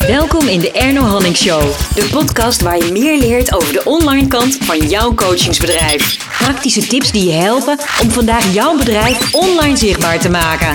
Welkom in de Erno Hanning Show. De podcast waar je meer leert over de online kant van jouw coachingsbedrijf. Praktische tips die je helpen om vandaag jouw bedrijf online zichtbaar te maken.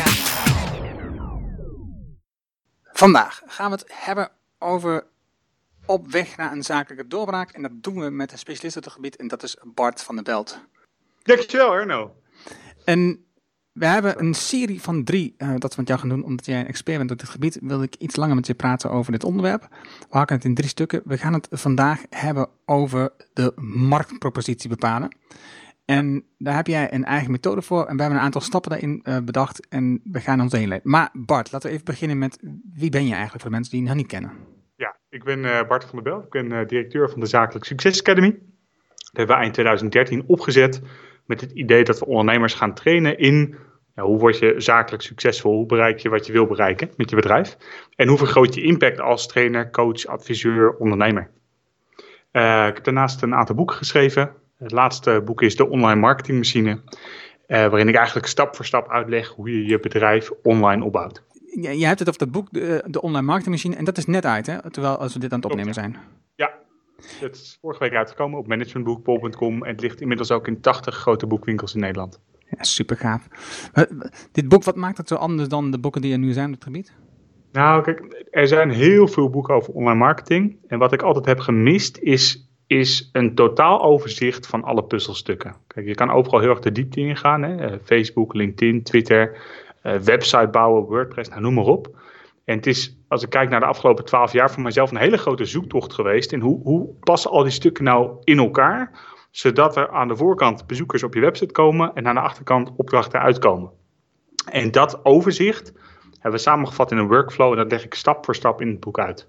Vandaag gaan we het hebben over op weg naar een zakelijke doorbraak. En dat doen we met een specialist op het gebied en dat is Bart van der Belt. Dankjewel, Erno. En we hebben een serie van 3 dat we met jou gaan doen. Omdat jij een expert bent op dit gebied, wilde ik iets langer met je praten over dit onderwerp. We hakken het in 3 stukken. We gaan het vandaag hebben over de marktpropositie bepalen. En daar heb jij een eigen methode voor. En we hebben een aantal stappen daarin bedacht. En we gaan ons heen leiden. Maar Bart, laten we even beginnen met wie ben je eigenlijk voor de mensen die je nog niet kennen? Ja, ik ben Bart van der Belt. Ik ben directeur van de Zakelijk Succes Academy. Dat hebben we eind 2013 opgezet met het idee dat we ondernemers gaan trainen in hoe word je zakelijk succesvol, hoe bereik je wat je wil bereiken met je bedrijf en hoe vergroot je impact als trainer, coach, adviseur, ondernemer. Ik heb daarnaast een aantal boeken geschreven. Het laatste boek is De Online Marketingmachine, waarin ik eigenlijk stap voor stap uitleg hoe je je bedrijf online opbouwt. Je hebt het over dat boek, de Online Marketingmachine, en dat is net uit, hè? Terwijl als we dit aan het opnemen zijn. Ja, het is vorige week uitgekomen op managementboek.bol.com en het ligt inmiddels ook in 80 grote boekwinkels in Nederland. Ja, super gaaf. Dit boek, wat maakt het zo anders dan de boeken die er nu zijn op het gebied? Nou, kijk, er zijn heel veel boeken over online marketing. En wat ik altijd heb gemist is een totaal overzicht van alle puzzelstukken. Kijk, je kan overal heel erg de diepte in gaan. Hè? Facebook, LinkedIn, Twitter, website bouwen, WordPress, nou, noem maar op. En het is, als ik kijk naar de afgelopen 12 jaar, voor mijzelf een hele grote zoektocht geweest. En hoe passen al die stukken nou in elkaar, zodat er aan de voorkant bezoekers op je website komen en aan de achterkant opdrachten uitkomen. En dat overzicht hebben we samengevat in een workflow en dat leg ik stap voor stap in het boek uit.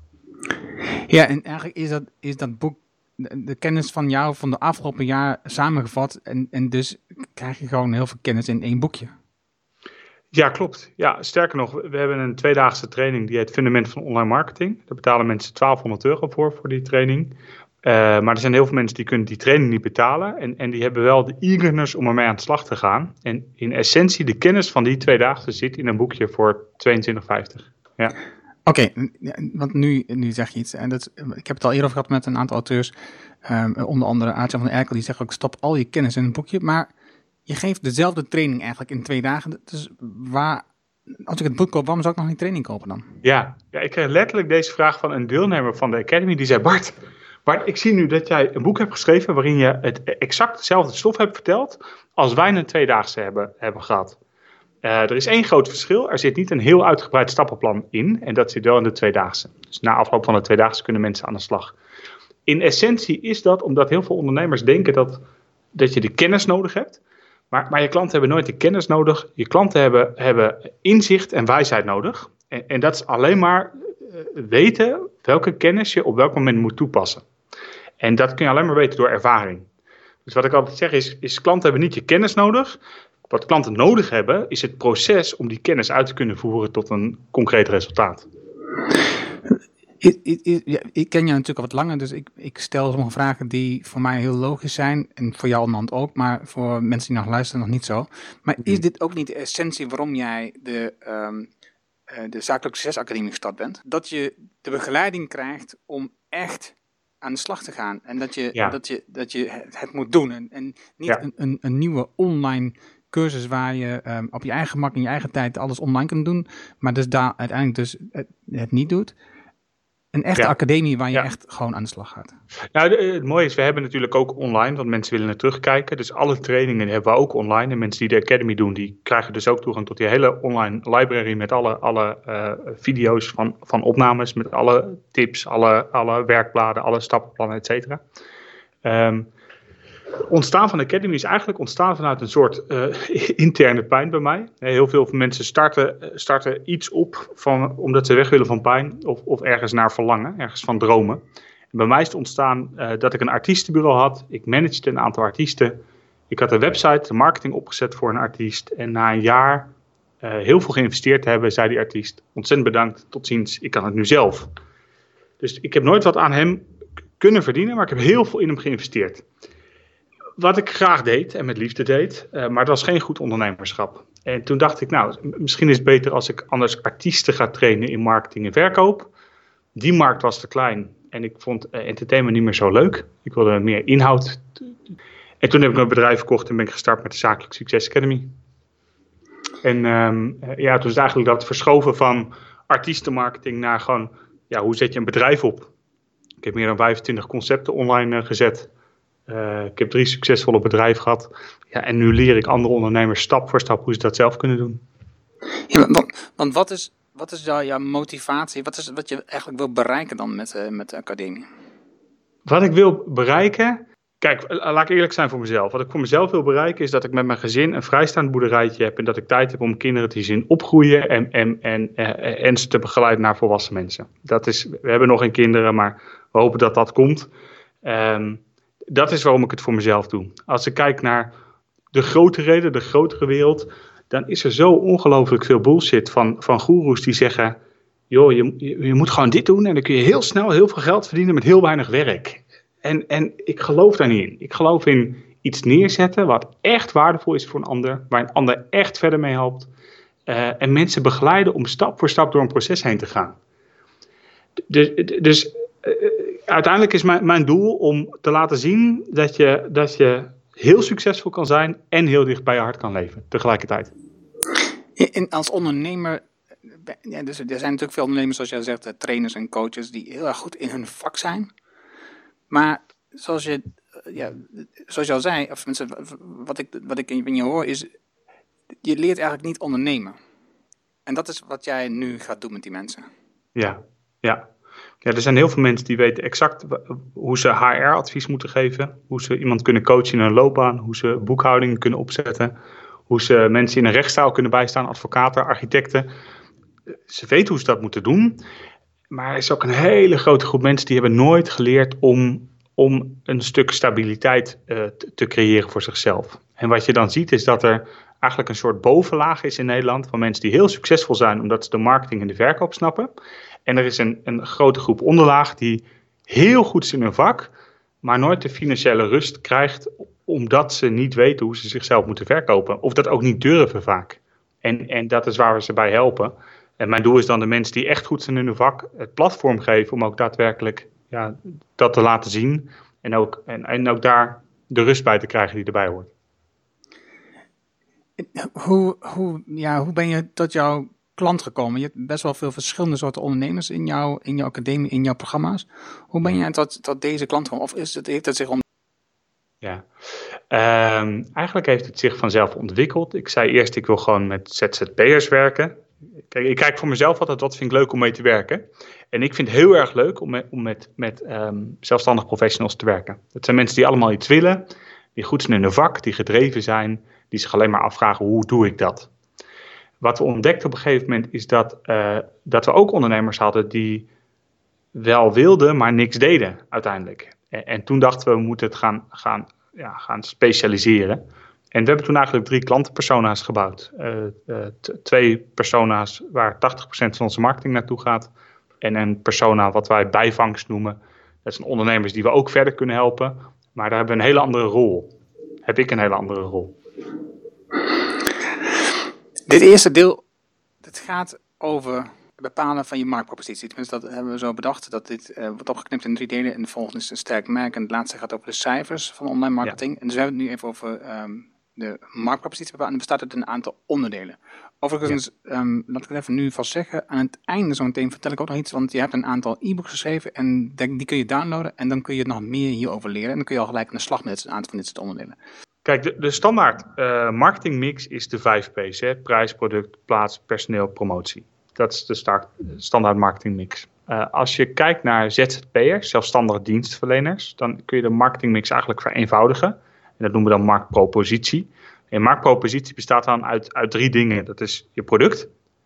Ja, en eigenlijk is dat boek de kennis van jou van de afgelopen jaar samengevat en dus krijg je gewoon heel veel kennis in 1 boekje. Ja, klopt. Ja, sterker nog, we hebben een 2-daagse training die heet Fundament van Online Marketing. Daar betalen mensen €1200 voor die training. Maar er zijn heel veel mensen die kunnen die training niet betalen. En die hebben wel de eagerness om ermee aan de slag te gaan. En in essentie, de kennis van die 2-daagse zit in een boekje voor €22,50. Ja. Oké, want nu zeg je iets. En ik heb het al eerder over gehad met een aantal auteurs. Onder andere Aartjan van der Erkel, die zegt ook stop al je kennis in een boekje. Maar je geeft dezelfde training eigenlijk in 2 dagen. Dus als ik het boek koop, waarom zou ik nog niet training kopen dan? Ja, ik kreeg letterlijk deze vraag van een deelnemer van de Academy. Die zei, Bart, ik zie nu dat jij een boek hebt geschreven waarin je het exact dezelfde stof hebt verteld als wij een 2-daagse hebben gehad. Er is 1 groot verschil. Er zit niet een heel uitgebreid stappenplan in. En dat zit wel in de 2-daagse. Dus na afloop van de 2-daagse kunnen mensen aan de slag. In essentie is dat omdat heel veel ondernemers denken dat je de kennis nodig hebt. Maar je klanten hebben nooit de kennis nodig. Je klanten hebben inzicht en wijsheid nodig. En dat is alleen maar weten welke kennis je op welk moment moet toepassen. En dat kun je alleen maar weten door ervaring. Dus wat ik altijd zeg is klanten hebben niet je kennis nodig. Wat klanten nodig hebben is het proces om die kennis uit te kunnen voeren tot een concreet resultaat. Ik ken jou natuurlijk al wat langer, dus ik stel sommige vragen die voor mij heel logisch zijn. En voor jou onderhand ook, maar voor mensen die nog luisteren nog niet zo. Maar is dit ook niet de essentie waarom jij de Zakelijk Succes Academie gestart bent? Dat je de begeleiding krijgt om echt aan de slag te gaan. En dat je het moet doen. En niet een nieuwe online cursus waar je op je eigen gemak in je eigen tijd alles online kunt doen. Maar dus daar uiteindelijk dus het niet doet. Een echte academie waar je echt gewoon aan de slag gaat. Nou, het mooie is, we hebben natuurlijk ook online, want mensen willen er terugkijken. Dus alle trainingen hebben we ook online. En mensen die de Academy doen, die krijgen dus ook toegang tot die hele online library met alle video's van opnames, met alle tips, alle werkbladen, alle stappenplannen, et cetera. Ontstaan van de Academy is eigenlijk ontstaan vanuit een soort interne pijn bij mij. Heel veel mensen starten iets op omdat ze weg willen van pijn of ergens naar verlangen, ergens van dromen. En bij mij is het ontstaan dat ik een artiestenbureau had. Ik managede een aantal artiesten. Ik had een website, de marketing opgezet voor een artiest. En na een jaar heel veel geïnvesteerd te hebben, zei die artiest, ontzettend bedankt, tot ziens, ik kan het nu zelf. Dus ik heb nooit wat aan hem kunnen verdienen, maar ik heb heel veel in hem geïnvesteerd. Wat ik graag deed en met liefde deed, maar het was geen goed ondernemerschap. En toen dacht ik, nou, misschien is het beter als ik anders artiesten ga trainen in marketing en verkoop. Die markt was te klein en ik vond entertainment niet meer zo leuk. Ik wilde meer inhoud. En toen heb ik mijn bedrijf verkocht en ben ik gestart met de Zakelijk Succes Academy. En toen is het eigenlijk dat verschoven van artiestenmarketing naar gewoon, hoe zet je een bedrijf op? Ik heb meer dan 25 concepten online gezet. Ik heb 3 succesvolle bedrijven gehad. Ja, en nu leer ik andere ondernemers stap voor stap hoe ze dat zelf kunnen doen. Ja, want wat is jouw motivatie? Wat is wat je eigenlijk wil bereiken dan met de academie? Wat ik wil bereiken... Kijk, laat ik eerlijk zijn voor mezelf. Wat ik voor mezelf wil bereiken is dat ik met mijn gezin een vrijstaand boerderijtje heb. En dat ik tijd heb om kinderen te zien opgroeien en ze te begeleiden naar volwassen mensen. We hebben nog geen kinderen, maar we hopen dat dat komt. Dat is waarom ik het voor mezelf doe. Als ik kijk naar de grotere wereld, dan is er zo ongelooflijk veel bullshit van goeroes die zeggen, joh, je moet gewoon dit doen en dan kun je heel snel heel veel geld verdienen met heel weinig werk. En ik geloof daar niet in. Ik geloof in iets neerzetten wat echt waardevol is voor een ander, waar een ander echt verder mee helpt. En mensen begeleiden om stap voor stap door een proces heen te gaan. Dus uiteindelijk is mijn doel om te laten zien dat je heel succesvol kan zijn en heel dicht bij je hart kan leven tegelijkertijd. En als ondernemer, dus er zijn natuurlijk veel ondernemers, zoals jij zegt, trainers en coaches die heel erg goed in hun vak zijn. Maar zoals je al zei, of wat ik in je hoor, is je leert eigenlijk niet ondernemen. En dat is wat jij nu gaat doen met die mensen. Ja, er zijn heel veel mensen die weten exact hoe ze HR-advies moeten geven. Hoe ze iemand kunnen coachen in hun loopbaan. Hoe ze boekhouding kunnen opzetten. Hoe ze mensen in een rechtszaal kunnen bijstaan. Advocaten, architecten. Ze weten hoe ze dat moeten doen. Maar er is ook een hele grote groep mensen die hebben nooit geleerd om een stuk stabiliteit te creëren voor zichzelf. En wat je dan ziet is dat er eigenlijk een soort bovenlaag is in Nederland van mensen die heel succesvol zijn omdat ze de marketing en de verkoop snappen. En er is een grote groep onderlaag die heel goed is in hun vak, maar nooit de financiële rust krijgt omdat ze niet weten hoe ze zichzelf moeten verkopen. Of dat ook niet durven vaak. En dat is waar we ze bij helpen. En mijn doel is dan de mensen die echt goed zijn in hun vak het platform geven om ook daadwerkelijk dat te laten zien. En ook daar de rust bij te krijgen die erbij hoort. Hoe ben je tot jouw klant gekomen? Je hebt best wel veel verschillende soorten ondernemers in jouw academie, in jouw programma's. Hoe ben je tot deze klant gekomen? Of heeft het zich Ja, eigenlijk heeft het zich vanzelf ontwikkeld. Ik zei eerst, ik wil gewoon met ZZP'ers werken. Kijk, ik kijk voor mezelf altijd, wat vind ik leuk om mee te werken. En ik vind het heel erg leuk om met zelfstandig professionals te werken. Dat zijn mensen die allemaal iets willen, die goed zijn in hun vak, die gedreven zijn, die zich alleen maar afvragen, hoe doe ik dat? Wat we ontdekten op een gegeven moment is dat we ook ondernemers hadden die wel wilden, maar niks deden uiteindelijk. En toen dachten we moeten het gaan specialiseren. En we hebben toen eigenlijk 3 klantenpersona's gebouwd. 2 persona's waar 80% van onze marketing naartoe gaat. En een persona wat wij bijvangst noemen. Dat zijn ondernemers die we ook verder kunnen helpen. Maar daar hebben we een hele andere rol. Heb ik een hele andere rol. Dit eerste deel, het gaat over het bepalen van je marktpropositie. Tenminste, dat hebben we zo bedacht, dat dit wordt opgeknipt in 3 delen. En de volgende is een sterk merk. En het laatste gaat over de cijfers van online marketing. Ja. En dus we hebben het nu even over de marktpropositie bepalen. En er bestaat uit een aantal onderdelen. Overigens, laat ik het even nu vast zeggen. Aan het einde zo meteen vertel ik ook nog iets. Want je hebt een aantal e-books geschreven. En die kun je downloaden. En dan kun je nog meer hierover leren. En dan kun je al gelijk aan de slag met een aantal van dit soort onderdelen. Kijk, de standaard marketingmix is de 5 P's. Hè? Prijs, product, plaats, personeel, promotie. Dat is de standaard marketingmix. Als je kijkt naar ZZP'ers, zelfstandige dienstverleners, dan kun je de marketingmix eigenlijk vereenvoudigen. En dat noemen we dan marktpropositie. En marktpropositie bestaat dan uit 3 dingen. Dat is je product.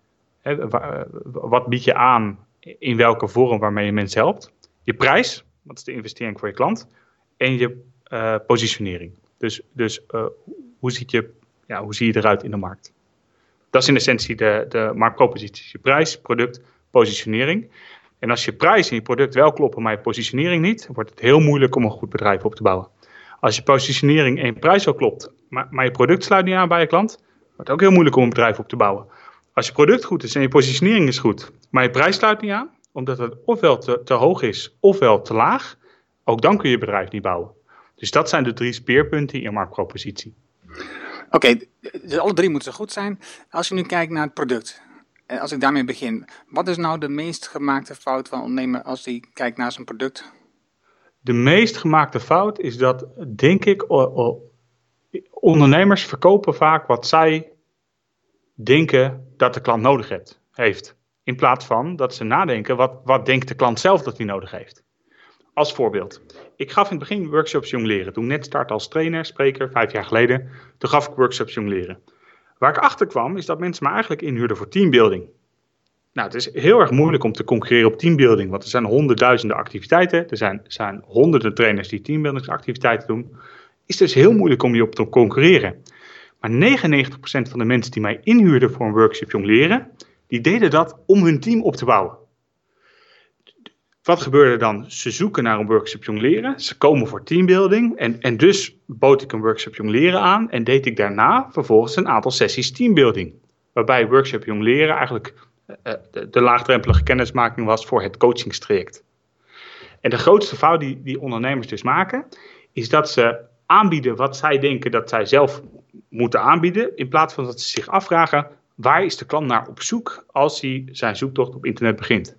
Wat bied je aan, in welke vorm waarmee je mensen helpt. Je prijs, wat is de investering voor je klant. En je positionering. Dus hoe zie je eruit in de markt? Dat is in essentie de marktpropositie. Je prijs, product, positionering. En als je prijs en je product wel kloppen, maar je positionering niet, wordt het heel moeilijk om een goed bedrijf op te bouwen. Als je positionering en je prijs wel klopt, maar je product sluit niet aan bij je klant, wordt het ook heel moeilijk om een bedrijf op te bouwen. Als je product goed is en je positionering is goed, maar je prijs sluit niet aan, omdat het ofwel te hoog is, ofwel te laag, ook dan kun je bedrijf niet bouwen. Dus dat zijn de 3 speerpunten in je marktpropositie. Oké, dus alle 3 moeten goed zijn. Als je nu kijkt naar het product, als ik daarmee begin, wat is nou de meest gemaakte fout van een ondernemer als die kijkt naar zijn product? De meest gemaakte fout is dat, denk ik, ondernemers verkopen vaak wat zij denken dat de klant nodig heeft. In plaats van dat ze nadenken, wat denkt de klant zelf dat hij nodig heeft. Als voorbeeld. Ik gaf in het begin workshops jong leren. Toen ik net startte als trainer, spreker, 5 jaar geleden. Toen gaf ik workshops jong leren. Waar ik achter kwam, is dat mensen me eigenlijk inhuurden voor teambuilding. Nou, het is heel erg moeilijk om te concurreren op teambuilding. Want er zijn honderdduizenden activiteiten. Er zijn honderden trainers die teambuildingsactiviteiten doen. Is dus heel moeilijk om je op te concurreren. Maar 99% van de mensen die mij inhuurden voor een workshop jong leren, die deden dat om hun team op te bouwen. Wat gebeurde dan? Ze zoeken naar een workshop jong leren. Ze komen voor teambuilding. En dus bood ik een workshop jong leren aan. En deed ik daarna vervolgens een aantal sessies teambuilding. Waarbij workshop jong leren eigenlijk de laagdrempelige kennismaking was voor het coachingstraject. En de grootste fout die ondernemers dus maken, is dat ze aanbieden wat zij denken dat zij zelf moeten aanbieden. In plaats van dat ze zich afvragen, waar is de klant naar op zoek als hij zijn zoektocht op internet begint.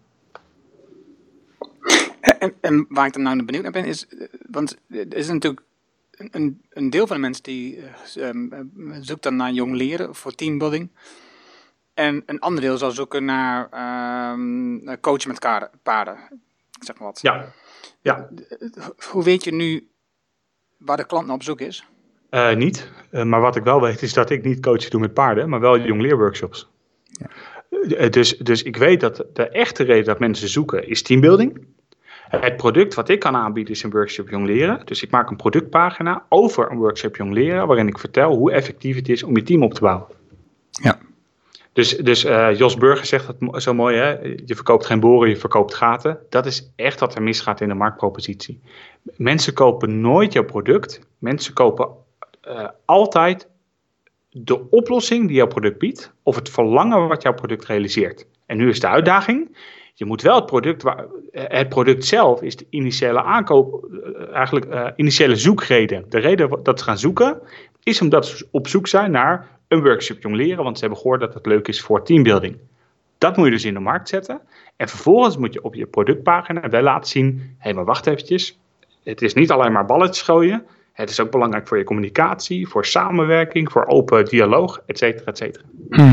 En waar ik dan nou benieuwd naar ben is, want er is natuurlijk een deel van de mensen die zoekt dan naar jong leren voor teambuilding. En een ander deel zal zoeken naar coachen met paarden. Zeg maar wat. Ja. Hoe weet je nu waar de klant naar op zoek is? Niet, maar wat ik wel weet is dat ik niet coachen doe met paarden, maar wel jong leerworkshops. Ja. Dus ik weet dat de echte reden dat mensen zoeken is teambuilding. Het product wat ik kan aanbieden is een workshop jong leren. Dus ik maak een productpagina over een workshop jong leren, waarin ik vertel hoe effectief het is om je team op te bouwen. Ja. Dus Jos Burger zegt dat zo mooi, hè? Je verkoopt geen boren, je verkoopt gaten. Dat is echt wat er misgaat in de marktpropositie. Mensen kopen nooit jouw product. Mensen kopen altijd de oplossing die jouw product biedt, of het verlangen wat jouw product realiseert. En nu is de uitdaging, je moet wel het product zelf is de initiële aankoop, initiële zoekreden. De reden dat ze gaan zoeken, is omdat ze op zoek zijn naar een workshop jong leren, want ze hebben gehoord dat het leuk is voor teambuilding. Dat moet je dus in de markt zetten. En vervolgens moet je op je productpagina wel laten zien, hé, maar wacht eventjes, het is niet alleen maar balletjes gooien, het is ook belangrijk voor je communicatie, voor samenwerking, voor open dialoog, et cetera, et cetera.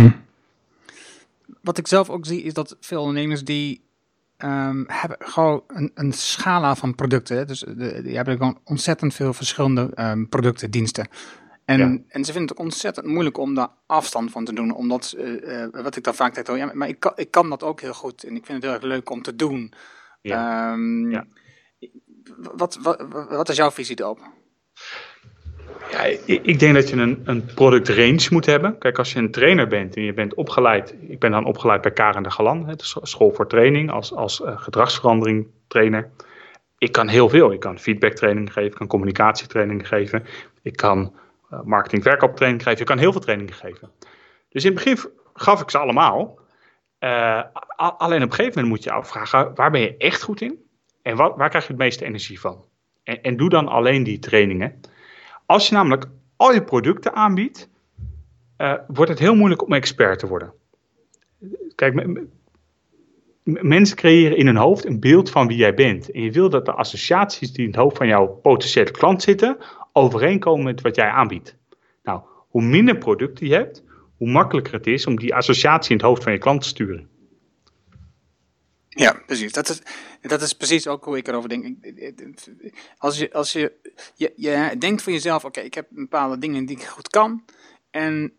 Wat ik zelf ook zie is dat veel ondernemers die hebben gewoon een scala van producten. Hè? Dus die hebben gewoon ontzettend veel verschillende producten, diensten. En ze vinden het ook ontzettend moeilijk om daar afstand van te doen. Omdat, wat ik dan vaak zeg, maar ik kan dat ook heel goed. En ik vind het heel erg leuk om te doen. Ja. Wat is jouw visie daarop? Ja, ik denk dat je een product range moet hebben. Kijk, als je een trainer bent en je bent opgeleid. Ik ben dan opgeleid bij Karen de Galan, de school voor training, als gedragsverandering trainer. Ik kan heel veel. Ik kan feedbacktraining geven, ik kan communicatietraining geven. Ik kan marketing-verkooptraining geven. Ik kan heel veel trainingen geven. Dus in het begin gaf ik ze allemaal. Alleen op een gegeven moment moet je afvragen, waar ben je echt goed in? En waar krijg je het meeste energie van? En doe dan alleen die trainingen. Als je namelijk al je producten aanbiedt, wordt het heel moeilijk om expert te worden. Kijk, mensen creëren in hun hoofd een beeld van wie jij bent. En je wil dat de associaties die in het hoofd van jouw potentiële klant zitten, overeenkomen met wat jij aanbiedt. Nou, hoe minder producten je hebt, hoe makkelijker het is om die associatie in het hoofd van je klant te sturen. Ja, precies. Dat is precies ook hoe ik erover denk. Als je denkt voor jezelf, oké, ik heb bepaalde dingen die ik goed kan. En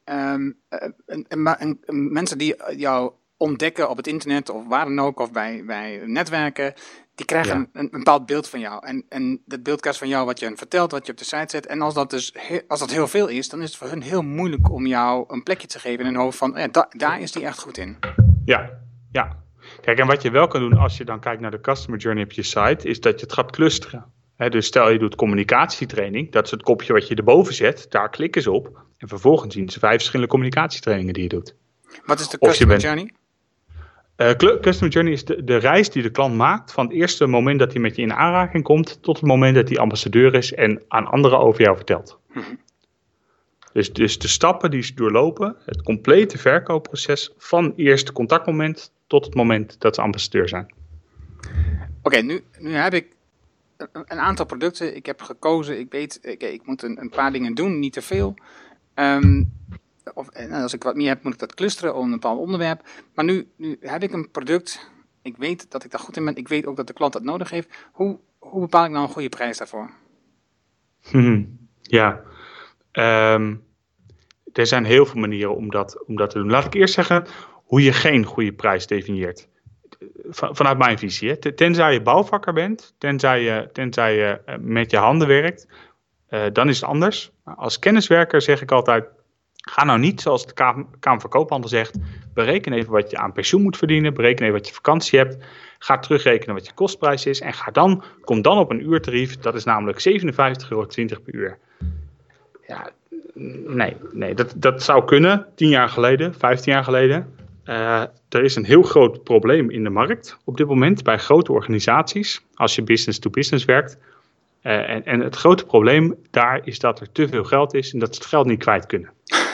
mensen die jou ontdekken op het internet of waar dan ook, of bij netwerken, die krijgen een bepaald beeld van jou. En dat beeld krijgt van jou wat je hen vertelt, wat je op de site zet. En als dat heel veel is, dan is het voor hun heel moeilijk om jou een plekje te geven in hun hoofd van, daar is die echt goed in. Ja. Kijk, en wat je wel kan doen als je dan kijkt naar de customer journey op je site, is dat je het gaat clusteren. Dus stel je doet communicatietraining, dat is het kopje wat je erboven zet, daar klikken ze op en vervolgens zien ze 5 verschillende communicatietrainingen die je doet. Wat is de customer journey? Customer journey is de reis die de klant maakt van het eerste moment dat hij met je in aanraking komt tot het moment dat hij ambassadeur is en aan anderen over jou vertelt. Dus de stappen die ze doorlopen, het complete verkoopproces van eerste contactmoment tot het moment dat ze ambassadeur zijn. Oké, nu heb ik een aantal producten. Ik heb gekozen, ik weet, ik moet een paar dingen doen, niet te veel. Als ik wat meer heb, moet ik dat clusteren op een bepaald onderwerp. Maar nu heb ik een product. Ik weet dat ik daar goed in ben. Ik weet ook dat de klant dat nodig heeft. Hoe bepaal ik nou een goede prijs daarvoor? Ja, er zijn heel veel manieren om dat te doen. Laat ik eerst zeggen hoe je geen goede prijs definieert. Vanuit mijn visie. Hè. Tenzij je bouwvakker bent, tenzij je met je handen werkt, dan is het anders. Als kenniswerker zeg ik altijd, ga nou niet zoals de Kamer van Koophandel zegt, bereken even wat je aan pensioen moet verdienen, bereken even wat je vakantie hebt, ga terugrekenen wat je kostprijs is en kom dan op een uurtarief, dat is namelijk €57,20 per uur. Ja, nee, dat zou kunnen 10 jaar geleden, 15 jaar geleden. Er is een heel groot probleem in de markt op dit moment bij grote organisaties, als je business to business werkt. En het grote probleem daar is dat er te veel geld is en dat ze het geld niet kwijt kunnen.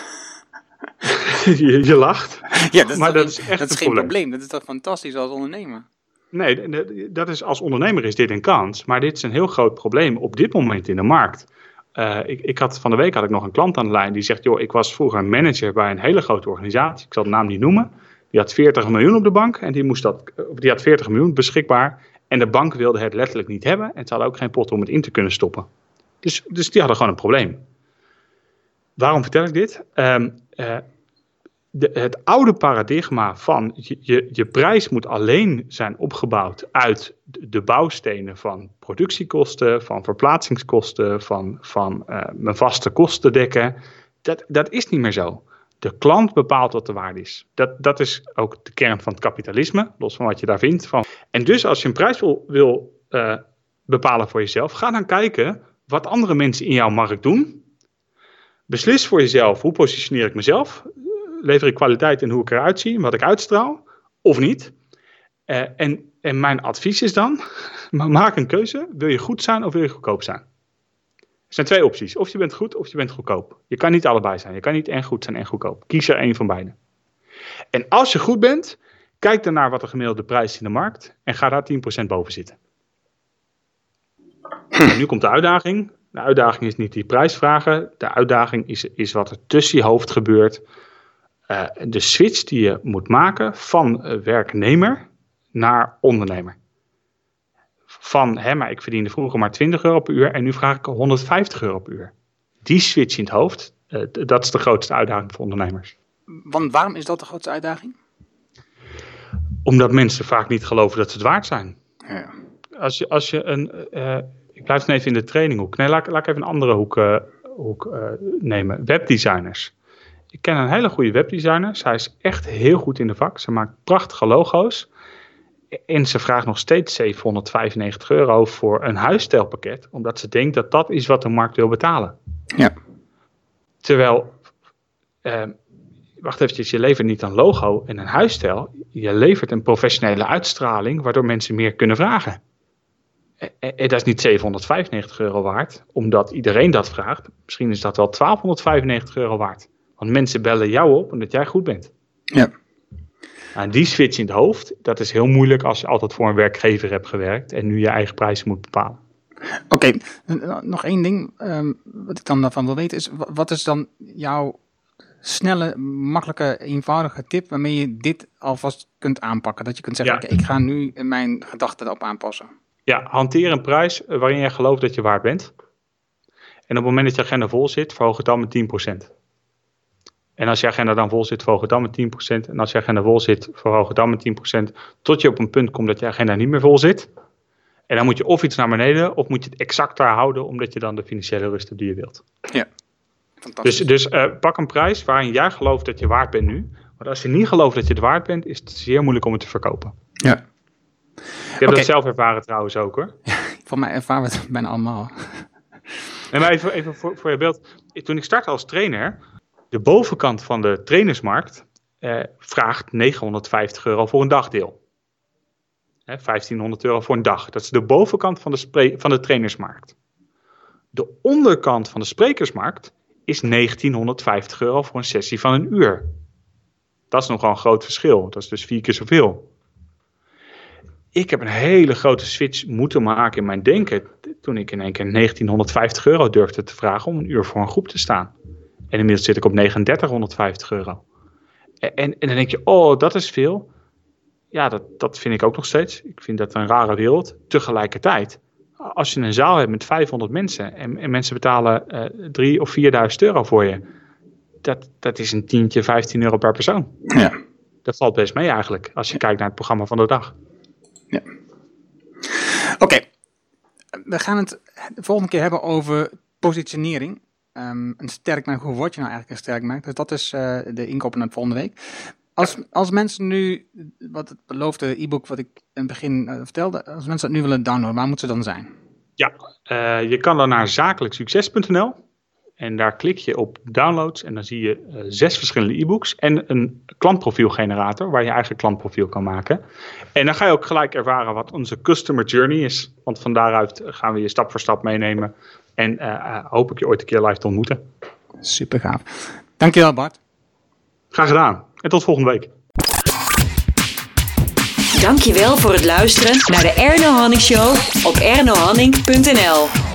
je lacht, Ja, dat is echt dat is geen probleem. Dat is toch fantastisch als ondernemer? Nee, als ondernemer is dit een kans, maar dit is een heel groot probleem op dit moment in de markt. Van de week had ik nog een klant aan de lijn die zegt, joh, ik was vroeger een manager bij een hele grote organisatie, ik zal de naam niet noemen. Die had 40 miljoen op de bank en die had 40 miljoen beschikbaar en de bank wilde het letterlijk niet hebben en ze hadden ook geen pot om het in te kunnen stoppen. Dus die hadden gewoon een probleem. Waarom vertel ik dit? Het oude paradigma van je prijs moet alleen zijn opgebouwd uit de bouwstenen van productiekosten, van verplaatsingskosten, van mijn vaste kosten dekken. Dat is niet meer zo. De klant bepaalt wat de waarde is. Dat is ook de kern van het kapitalisme, los van wat je daar vindt. En dus als je een prijs wil bepalen voor jezelf, ga dan kijken wat andere mensen in jouw markt doen. Beslis voor jezelf, hoe positioneer ik mezelf? Lever ik kwaliteit in hoe ik eruit zie, wat ik uitstraal, of niet? En mijn advies is dan, maak een keuze. Wil je goed zijn of wil je goedkoop zijn? Er zijn 2 opties. Of je bent goed of je bent goedkoop. Je kan niet allebei zijn. Je kan niet en goed zijn en goedkoop. Kies er één van beide. En als je goed bent, kijk dan naar wat de gemiddelde prijs is in de markt en ga daar 10% boven zitten. En nu komt de uitdaging. De uitdaging is niet die prijs vragen. De uitdaging is wat er tussen je hoofd gebeurt. De switch die je moet maken van werknemer naar ondernemer. Maar ik verdiende vroeger maar €20 per uur en nu vraag ik €150 per uur. Die switch in het hoofd, dat is de grootste uitdaging voor ondernemers. Want waarom is dat de grootste uitdaging? Omdat mensen vaak niet geloven dat ze het waard zijn. Ja. Als je ik blijf dan even in de traininghoek. Nee, laat ik even een andere hoek nemen. Webdesigners. Ik ken een hele goede webdesigner. Zij is echt heel goed in de vak. Ze maakt prachtige logo's. En ze vraagt nog steeds €795 voor een huisstijlpakket. Omdat ze denkt dat dat is wat de markt wil betalen. Ja. Terwijl, wacht eventjes, je levert niet een logo en een huisstijl. Je levert een professionele uitstraling waardoor mensen meer kunnen vragen. En dat is niet €795 waard, omdat iedereen dat vraagt. Misschien is dat wel €1295 waard. Want mensen bellen jou op omdat jij goed bent. Ja. En die switch in het hoofd, dat is heel moeilijk als je altijd voor een werkgever hebt gewerkt en nu je eigen prijzen moet bepalen. Oké, nog één ding wat ik dan daarvan wil weten is, wat is dan jouw snelle, makkelijke, eenvoudige tip waarmee je dit alvast kunt aanpakken? Dat je kunt zeggen, Ja. Ik ga nu mijn gedachten erop aanpassen. Ja, hanteer een prijs waarin jij gelooft dat je waard bent. En op het moment dat je agenda vol zit, verhoog het dan met 10%. En als je agenda dan vol zit, verhoog het dan met 10%. En als je agenda vol zit, verhoog het dan met 10%. Tot je op een punt komt dat je agenda niet meer vol zit. En dan moet je of iets naar beneden, of moet je het exact daar houden, omdat je dan de financiële rust hebt die je wilt. Ja, fantastisch. Dus pak een prijs waarin jij gelooft dat je waard bent nu. Want als je niet gelooft dat je het waard bent, is het zeer moeilijk om het te verkopen. Ja. Ik heb dat zelf ervaren trouwens ook hoor. Voor mij ervaren we het bijna allemaal. En maar even voor je beeld. Toen ik startte als trainer, de bovenkant van de trainersmarkt vraagt €950 voor een dagdeel. €1.500 voor een dag. Dat is de bovenkant van de trainersmarkt. De onderkant van de sprekersmarkt is €1.950 voor een sessie van 1 uur. Dat is nogal een groot verschil. Dat is dus 4 keer zoveel. Ik heb een hele grote switch moeten maken in mijn denken toen ik in één keer €1.950 durfde te vragen om 1 uur voor een groep te staan. En inmiddels zit ik op €3.950. En dan denk je, dat is veel. Ja, dat vind ik ook nog steeds. Ik vind dat een rare wereld. Tegelijkertijd, als je een zaal hebt met 500 mensen en mensen betalen €3.000 of €4.000 voor je, dat is een tientje, €15 per persoon. Ja. Dat valt best mee eigenlijk, als je kijkt naar het programma van de dag. Ja. Oké. We gaan het de volgende keer hebben over positionering. Een sterk merk, hoe word je nou eigenlijk een sterk merk? Dus dat is de inkoop naar de volgende week. Als mensen nu, wat het beloofde e-book wat ik in het begin vertelde, als mensen dat nu willen downloaden, waar moeten ze dan zijn? Ja, je kan dan naar zakelijksucces.nl en daar klik je op downloads en dan zie je 6 verschillende e-books en een klantprofielgenerator waar je eigen klantprofiel kan maken. En dan ga je ook gelijk ervaren wat onze customer journey is, want van daaruit gaan we je stap voor stap meenemen en hoop ik je ooit een keer live te ontmoeten. Super gaaf. Dankjewel Bart. Graag gedaan en tot volgende week. Dankjewel voor het luisteren naar de Erno Hamming Show op ernohamming.nl.